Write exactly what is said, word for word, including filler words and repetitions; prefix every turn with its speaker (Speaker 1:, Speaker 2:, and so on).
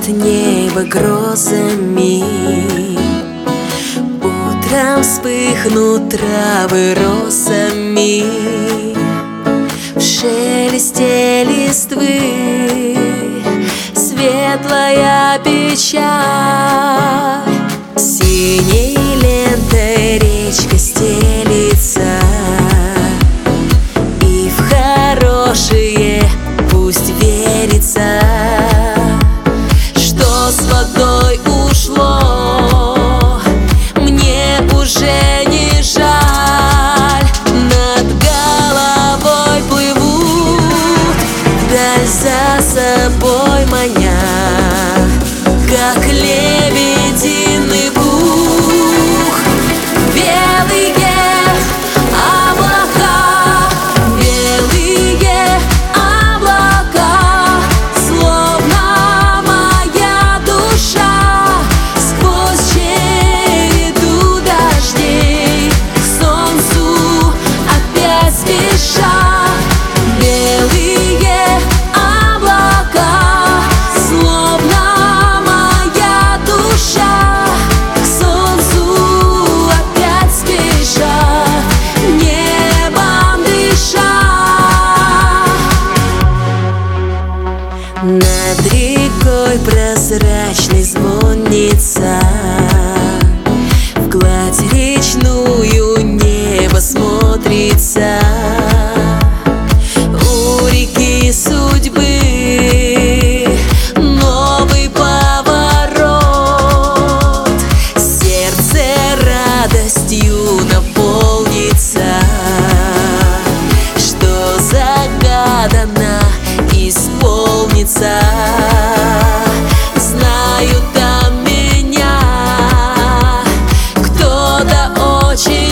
Speaker 1: Пахнет небо грозами, утром вспыхнут травы росами, в шелесте листвы светлая печаль. Синей лентой речка стелится, и в хорошее пусть верится, что с водой ушло, мне уже не жаль. Над головой плывут, даль за собой маня, как лебединый пух. Белые облака, белые облака, словно моя душа сквозь череду дождей к солнцу опять спеша. Белые облака, словно моя душа к солнцу опять спеша, небом дыша. Над рекой прозрачной звонится, в гладь речную небо смотрится. У реки судьбы новый поворот, сердце радостью наполнится, что загадано исполнится. Знаю, там меня кто-то очень